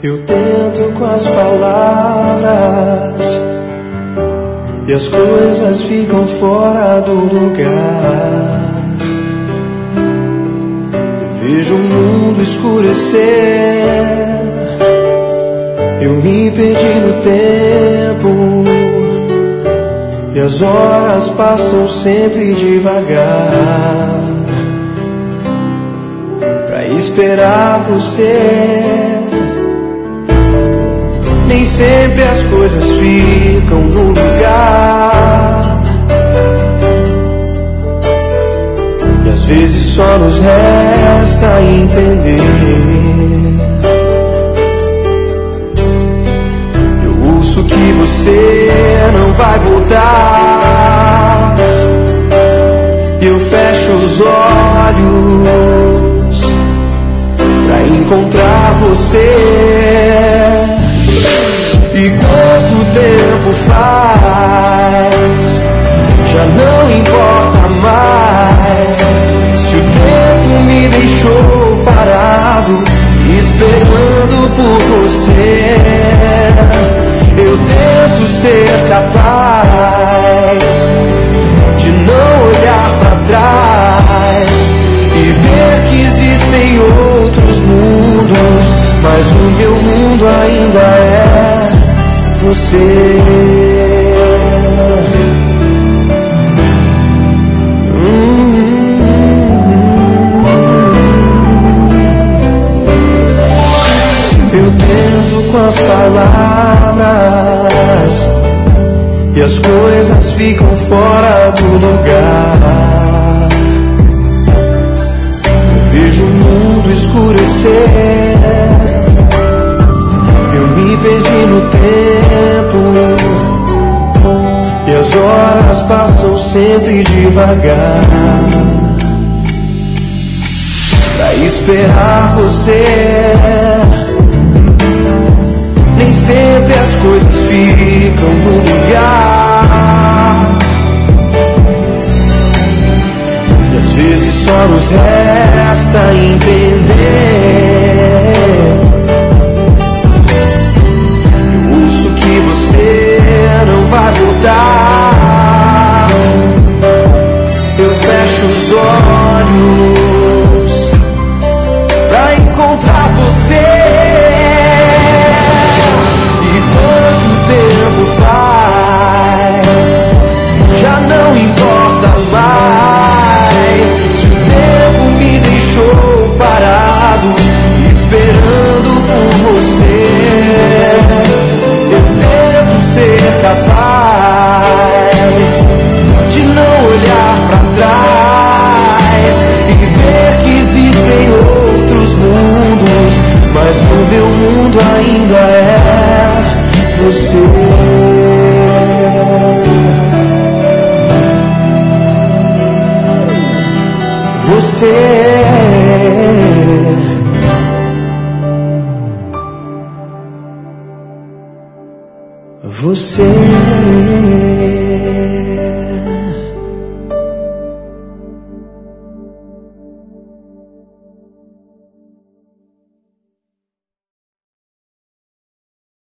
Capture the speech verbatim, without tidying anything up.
Eu tento com as palavras e as coisas ficam fora do lugar. Eu vejo o mundo escurecer, eu me perdi no tempo e as horas passam sempre devagar pra esperar você. Nem sempre as coisas ficam no lugar e às vezes só nos resta entender. Eu ouço que você não vai voltar e eu fecho os olhos pra encontrar você. E quanto tempo faz, já não importa mais. Se o tempo me deixou parado, esperando por você, eu tento ser capaz de não olhar pra trás e ver que existem outros mundos, mas o meu mundo ainda é você. Eu tento com as palavras e as coisas ficam fora do lugar. Eu vejo o mundo escurecer, eu me perdi no tempo e as horas passam sempre devagar pra esperar você. Nem sempre as coisas ficam no lugar e às vezes só nos resta entender. Que você não vai voltar, eu fecho os olhos pra encontrar você. E quanto tempo faz, já não importa mais. Se o tempo me deixou parado, esperando por você, ser capaz de não olhar pra trás e ver que existem outros mundos, mas o meu mundo ainda é você. Você. Você.